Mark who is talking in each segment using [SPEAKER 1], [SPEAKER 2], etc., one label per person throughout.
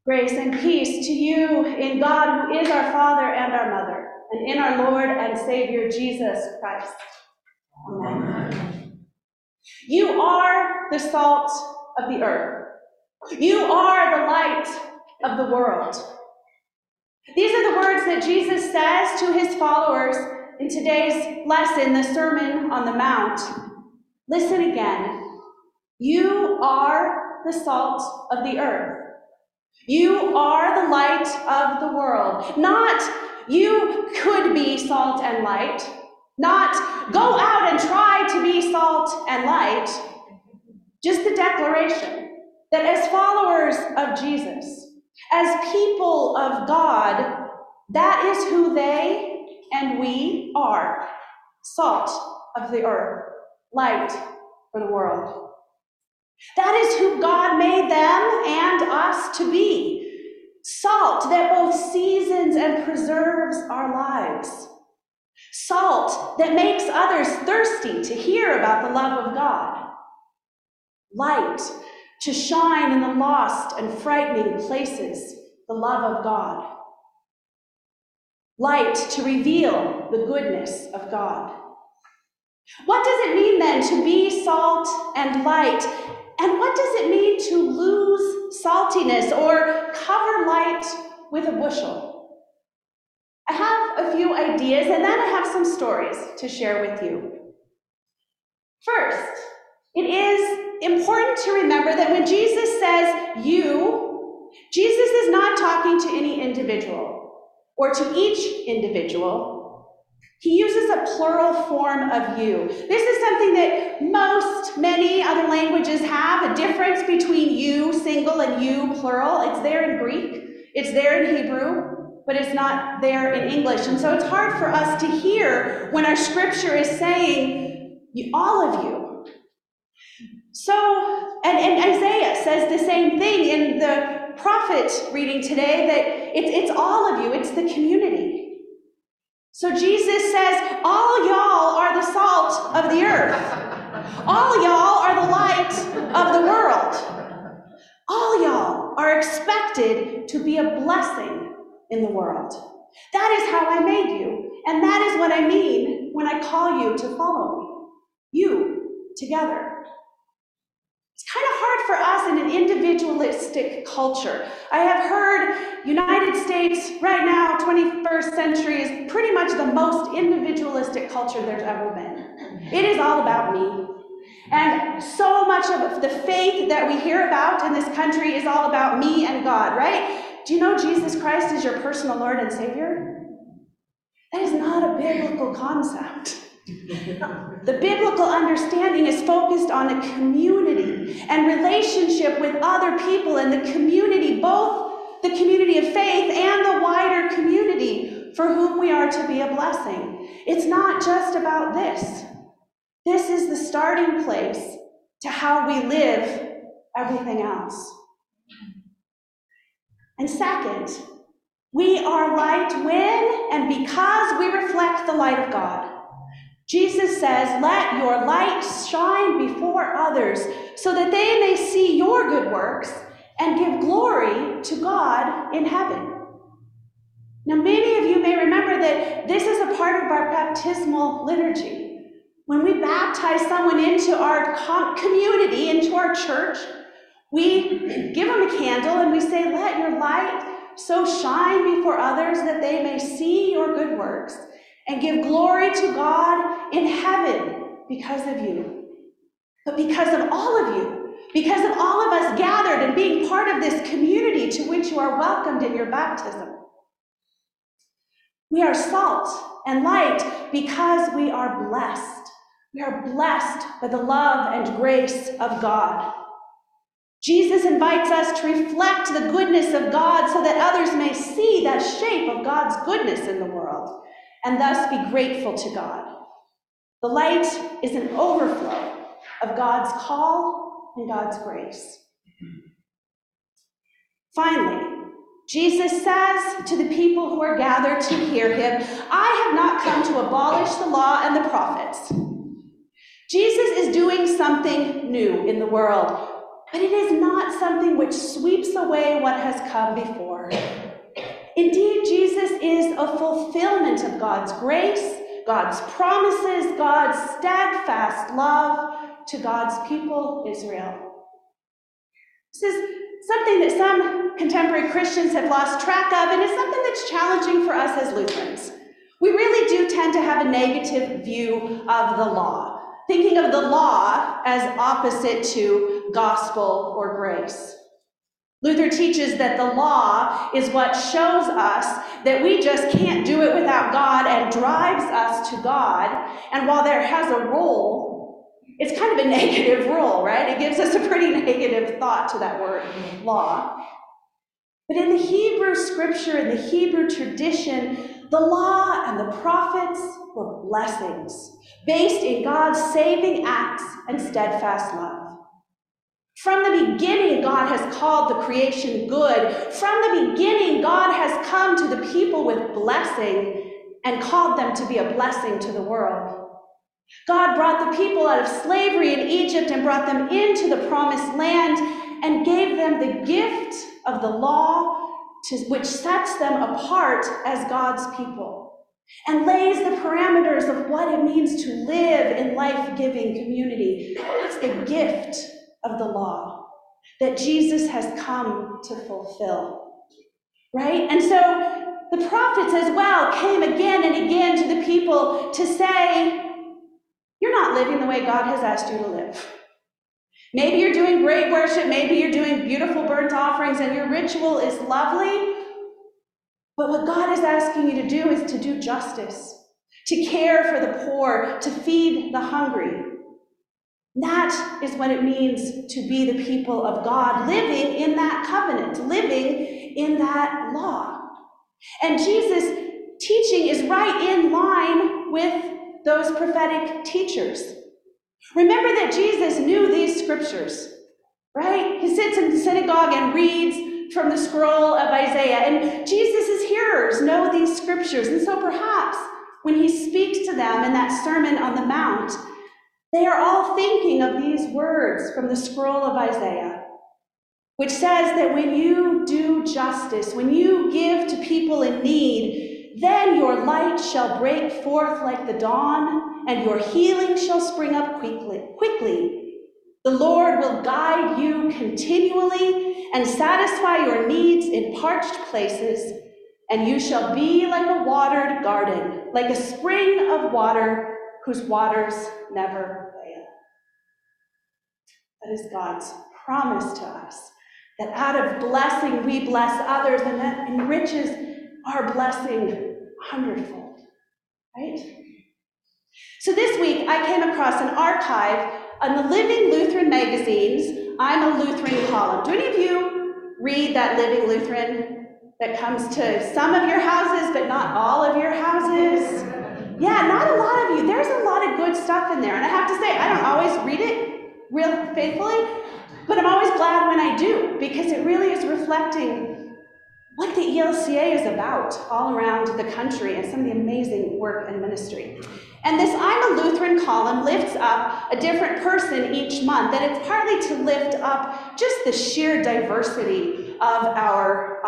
[SPEAKER 1] Grace and peace to you in God, who is our Father and our Mother, and in our Lord and Savior, Jesus Christ. Amen. You are the salt of the earth. You are the light of the world. These are the words that Jesus says to his followers in today's lesson, the Sermon on the Mount. Listen again. You are the salt of the earth. You are the light of the world. Not you could be salt and light. Not go out and try to be salt and light. Just the declaration that as followers of Jesus, as people of God, that is who they and we are. Salt of the earth, light for the world. That is who God made them and us to be. Salt that both seasons and preserves our lives. Salt that makes others thirsty to hear about the love of God. Light to shine in the lost and frightening places the love of God. Light to reveal the goodness of God. What does it mean then to be salt and light? And what does it mean to lose saltiness or cover light with a bushel? I have a few ideas, and then I have some stories to share with you. First, it is important to remember that when Jesus says you, Jesus is not talking to any individual or to each individual. He uses a plural form of you. This is something that many other languages have, a difference between you single and you plural. It's there in Greek, it's there in Hebrew, but it's not there in English. And so it's hard for us to hear when our scripture is saying, all of you. So, and Isaiah says the same thing in the prophet reading today, that it's all of you, it's the community. So Jesus says, all y'all are the salt of the earth. All y'all are the light of the world. All y'all are expected to be a blessing in the world. That is how I made you. And that is what I mean when I call you to follow me. You, together. It's kind of hard for us in an individualistic culture. I have heard United States right now, 21st century, is pretty much the most individualistic culture there's ever been. It is all about me. And so much of the faith that we hear about in this country is all about me and God, right? Do you know Jesus Christ is your personal Lord and Savior? That is not a biblical concept. The biblical understanding is focused on a community and relationship with other people in the community, both the community of faith and the wider community for whom we are to be a blessing. It's not just about this. This is the starting place to how we live everything else. And second, we are light when and because we reflect the light of God. Jesus says, let your light shine before others so that they may see your good works and give glory to God in heaven. Now, many of you may remember that this is a part of our baptismal liturgy. When we baptize someone into our community, into our church, we give them a candle and we say, let your light so shine before others that they may see your good works and give glory to God in heaven because of you. But because of all of you, because of all of us gathered and being part of this community to which you are welcomed in your baptism. We are salt and light because we are blessed. We are blessed by the love and grace of God. Jesus invites us to reflect the goodness of God so that others may see that shape of God's goodness in the world and thus be grateful to God. The light is an overflow of God's call and God's grace. Finally, Jesus says to the people who are gathered to hear him, I have not come to abolish the law and the prophets. Jesus is doing something new in the world. but it is not something which sweeps away what has come before. Indeed, Jesus is a fulfillment of God's grace, God's promises, God's steadfast love to God's people, Israel. This is something that some contemporary Christians have lost track of, and it's something that's challenging for us as Lutherans. We really do tend to have a negative view of the law, thinking of the law as opposite to gospel or grace. Luther teaches that the law is what shows us that we just can't do it without God and drives us to God. And while there has a role, it's kind of a negative role, right? It gives us a pretty negative thought to that word, law. But in the Hebrew scripture, in the Hebrew tradition, the law and the prophets were blessings based in God's saving acts and steadfast love. From the beginning, God has called the creation good. From the beginning, God has come to the people with blessing and called them to be a blessing to the world. God brought the people out of slavery in Egypt and brought them into the promised land and gave them the gift of the law, which sets them apart as God's people and lays the parameters of what it means to live in life-giving community. It's the gift of the law that Jesus has come to fulfill, right? And so the prophets as well came again and again to the people to say, you're not living the way God has asked you to live. Maybe you're doing great worship, maybe you're doing beautiful burnt offerings, and your ritual is lovely, but what God is asking you to do is to do justice, to care for the poor, to feed the hungry. That is what it means to be the people of God, living in that covenant, living in that law. And Jesus' teaching is right in line with those prophetic teachers. Remember that Jesus knew these scriptures, right? He sits in the synagogue and reads from the scroll of Isaiah, and Jesus' hearers know these scriptures. And so perhaps when he speaks to them in that Sermon on the Mount, they are all thinking of these words from the scroll of Isaiah, which says that when you do justice, when you give to people in need, then your light shall break forth like the dawn, and your healing shall spring up quickly. The Lord will guide you continually and satisfy your needs in parched places, and you shall be like a watered garden, like a spring of water whose waters never fail. That is God's promise to us, that out of blessing we bless others, and that enriches our blessing hundredfold, right? So this week I came across an archive on the Living Lutheran magazine's I'm a Lutheran column. Do any of you read that Living Lutheran that comes to some of your houses, but not all of your houses? Yeah, not a lot of you. There's a lot of good stuff in there. And I have to say, I don't always read it real faithfully, but I'm always glad when I do, because it really is reflecting what the ELCA is about all around the country and some of the amazing work and ministry. And this I'm a Lutheran column lifts up a different person each month, and it's partly to lift up just the sheer diversity of our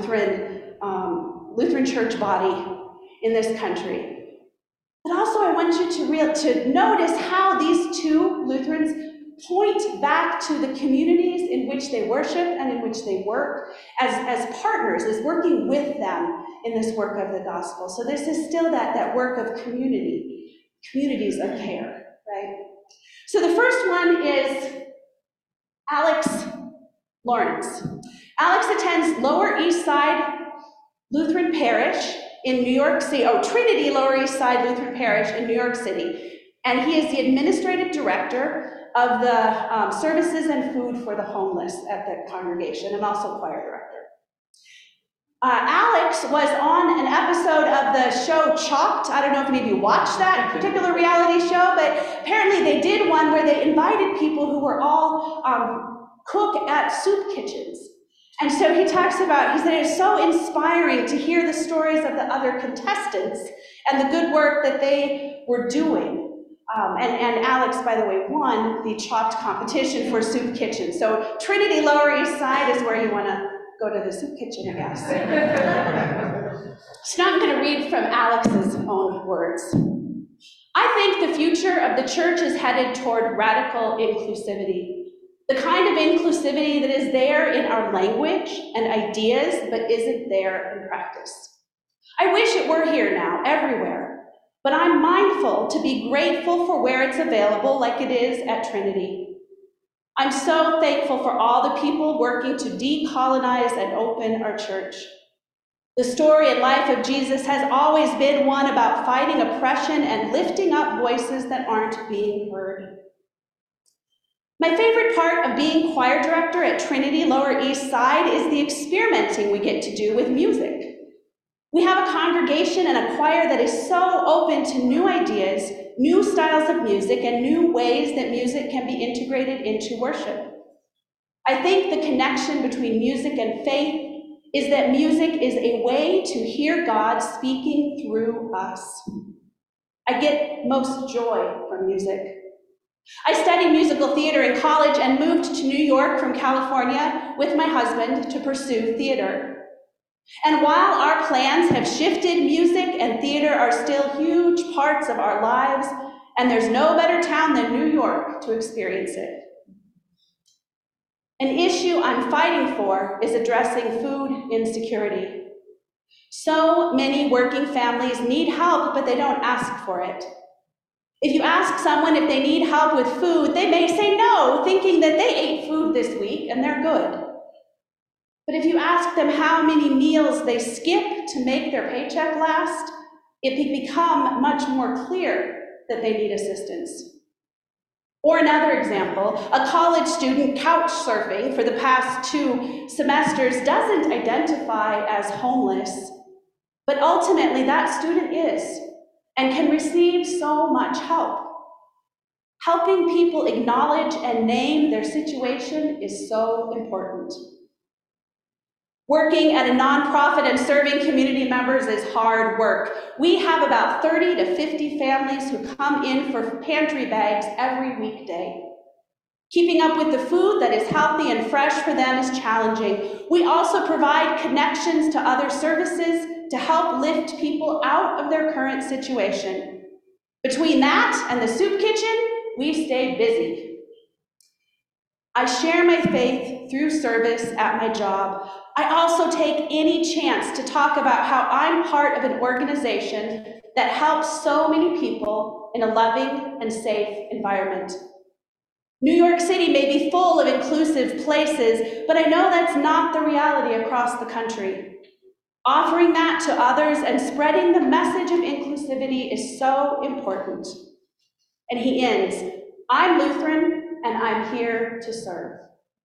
[SPEAKER 1] Lutheran church body in this country. But also I want you to notice how these two Lutherans point back to the communities in which they worship and in which they work as partners, as working with them in this work of the gospel. So this is still that work of communities of care, right? So the first one is Alex Lawrence. Alex attends Lower East Side Lutheran Parish in New York City, Trinity Lower East Side Lutheran Parish in New York City. And he is the administrative director of the Services and Food for the Homeless at the congregation, and also choir director. Alex was on an episode of the show Chopped. I don't know if any of you watched that particular reality show, but apparently they did one where they invited people who were all cook at soup kitchens. And so he said it's so inspiring to hear the stories of the other contestants and the good work that they were doing And Alex, by the way, won the chopped competition for Soup Kitchen. So Trinity Lower East Side is where you want to go to the Soup Kitchen, I guess. So now I'm going to read from Alex's own words. I think the future of the church is headed toward radical inclusivity. The kind of inclusivity that is there in our language and ideas, but isn't there in practice. I wish it were here now, everywhere, but I'm mindful to be grateful for where it's available, like it is at Trinity. I'm so thankful for all the people working to decolonize and open our church. The story and life of Jesus has always been one about fighting oppression and lifting up voices that aren't being heard. My favorite part of being choir director at Trinity Lower East Side is the experimenting we get to do with music. We have a congregation and a choir that is so open to new ideas, new styles of music, and new ways that music can be integrated into worship. I think the connection between music and faith is that music is a way to hear God speaking through us. I get most joy from music. I studied musical theater in college and moved to New York from California with my husband to pursue theater. And while our plans have shifted, music and theater are still huge parts of our lives, and there's no better town than New York to experience it. An issue I'm fighting for is addressing food insecurity. So many working families need help, but they don't ask for it. If you ask someone if they need help with food, they may say no, thinking that they ate food this week and they're good. But if you ask them how many meals they skip to make their paycheck last, it can become much more clear that they need assistance. Or another example, a college student couch surfing for the past 2 semesters doesn't identify as homeless, but ultimately that student is and can receive so much help. Helping people acknowledge and name their situation is so important. Working at a nonprofit and serving community members is hard work. We have about 30 to 50 families who come in for pantry bags every weekday. Keeping up with the food that is healthy and fresh for them is challenging. We also provide connections to other services to help lift people out of their current situation. Between that and the soup kitchen, we stay busy. I share my faith through service at my job. I also take any chance to talk about how I'm part of an organization that helps so many people in a loving and safe environment. New York City may be full of inclusive places, but I know that's not the reality across the country. Offering that to others and spreading the message of inclusivity is so important. And he ends, I'm Lutheran, and I'm here to serve.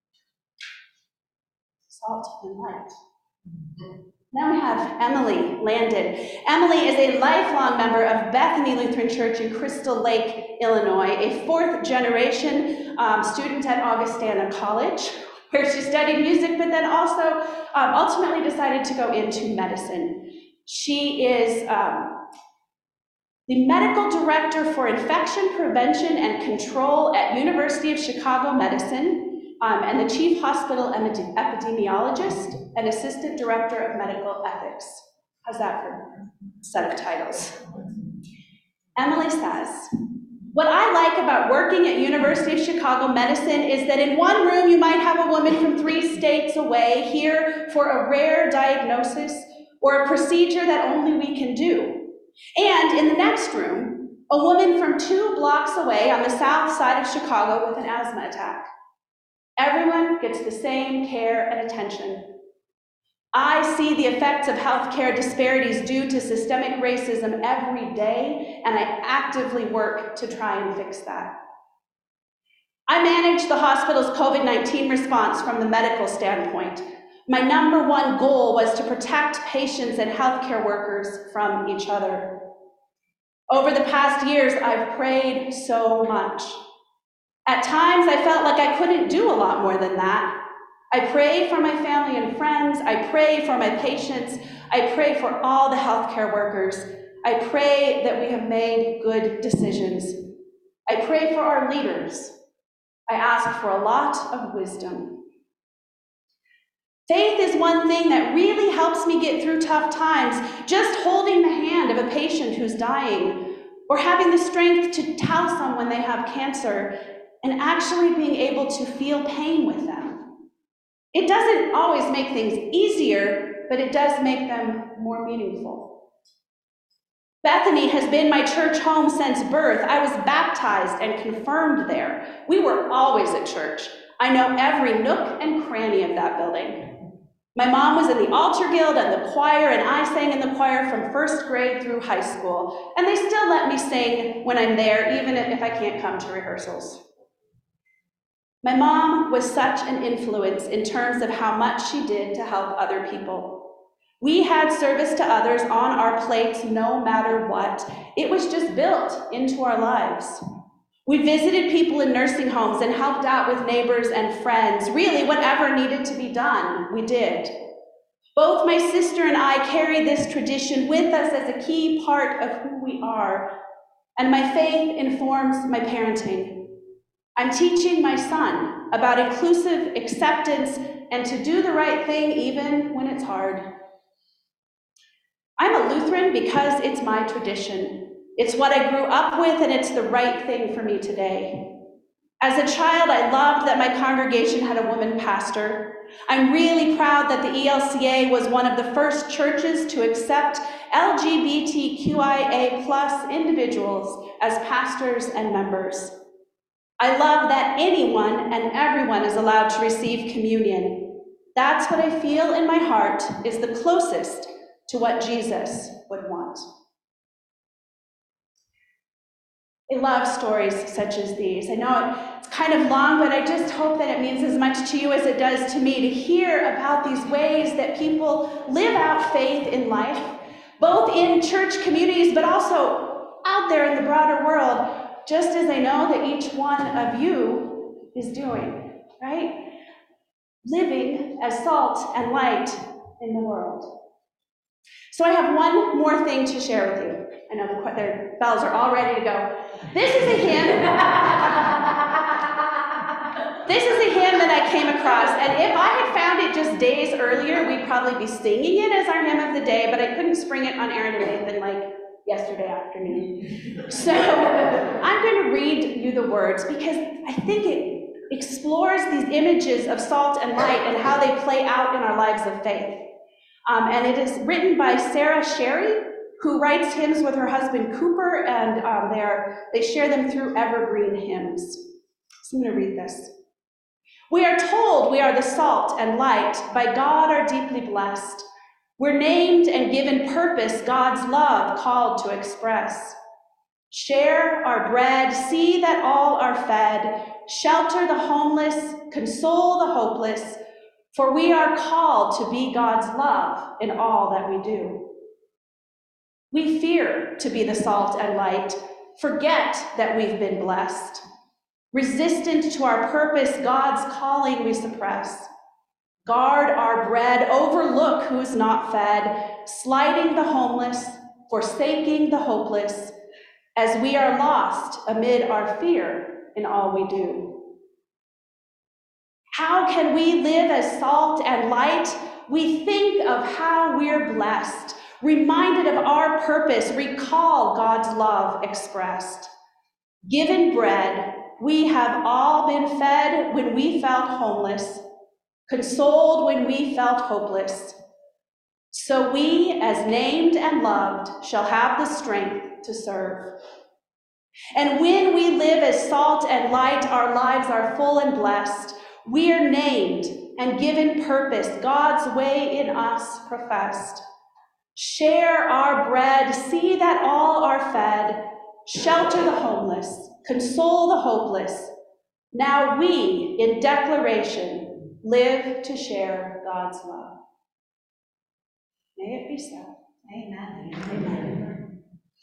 [SPEAKER 1] Salt and light. Now we have Emily Landon. Emily is a lifelong member of Bethany Lutheran Church in Crystal Lake, Illinois, a 4th-generation student at Augustana College, where she studied music, but then also ultimately decided to go into medicine. She is the medical director for infection prevention and control at University of Chicago Medicine, and the chief hospital epidemiologist and assistant director of medical ethics. How's that for a set of titles? Emily says, what I like about working at University of Chicago Medicine is that in one room you might have a woman from 3 states away here for a rare diagnosis or a procedure that only we can do. And in the next room, a woman from 2 blocks away on the south side of Chicago with an asthma attack. Everyone gets the same care and attention. I see the effects of healthcare disparities due to systemic racism every day, and I actively work to try and fix that. I manage the hospital's COVID-19 response from the medical standpoint. My number 1 goal was to protect patients and healthcare workers from each other. Over the past years, I've prayed so much. At times, I felt like I couldn't do a lot more than that. I pray for my family and friends. I pray for my patients. I pray for all the healthcare workers. I pray that we have made good decisions. I pray for our leaders. I ask for a lot of wisdom. Faith is one thing that really helps me get through tough times, just holding the hand of a patient who's dying, or having the strength to tell someone they have cancer, and actually being able to feel pain with them. It doesn't always make things easier, but it does make them more meaningful. Bethany has been my church home since birth. I was baptized and confirmed there. We were always at church. I know every nook and cranny of that building. My mom was in the altar guild and the choir, and I sang in the choir from first grade through high school. And they still let me sing when I'm there, even if I can't come to rehearsals. My mom was such an influence in terms of how much she did to help other people. We had service to others on our plates no matter what. It was just built into our lives. We visited people in nursing homes and helped out with neighbors and friends. Really, whatever needed to be done, we did. Both my sister and I carry this tradition with us as a key part of who we are, and my faith informs my parenting. I'm teaching my son about inclusive acceptance and to do the right thing even when it's hard. I'm a Lutheran because it's my tradition. It's what I grew up with, and it's the right thing for me today. As a child, I loved that my congregation had a woman pastor. I'm really proud that the ELCA was one of the first churches to accept LGBTQIA+ individuals as pastors and members. I love that anyone and everyone is allowed to receive communion. That's what I feel in my heart is the closest to what Jesus would want. I love stories such as these. I know it's kind of long, but I just hope that it means as much to you as it does to me to hear about these ways that people live out faith in life, both in church communities, but also out there in the broader world, just as I know that each one of you is doing, right? Living as salt and light in the world. So I have one more thing to share with you. I know their bells are all ready to go. This is a hymn. This is a hymn that I came across, and if I had found it just days earlier, we'd probably be singing it as our hymn of the day, but I couldn't spring it on Aaron and Nathan like yesterday afternoon. So I'm going to read you the words because I think it explores these images of salt and light and how they play out in our lives of faith. And it is written by Sarah Sherry, who writes hymns with her husband Cooper, and they share them through Evergreen Hymns. So I'm going to read this. We are told we are the salt and light, by God are deeply blessed. We're named and given purpose God's love called to express. Share our bread, see that all are fed, shelter the homeless, console the hopeless, for we are called to be God's love in all that we do. We fear to be the salt and light, forget that we've been blessed. Resistant to our purpose, God's calling we suppress. Guard our bread, overlook who's not fed, slighting the homeless, forsaking the hopeless, as we are lost amid our fear in all we do. How can we live as salt and light? We think of how we're blessed, reminded of our purpose, recall God's love expressed. Given bread, we have all been fed when we felt homeless, consoled when we felt hopeless. So we, as named and loved, shall have the strength to serve. And when we live as salt and light, our lives are full and blessed. We are named and given purpose, God's way in us professed. Share our bread, see that all are fed, shelter the homeless, console the hopeless. Now we, in declaration, live to share God's love. May it be so.
[SPEAKER 2] Amen.
[SPEAKER 1] Amen.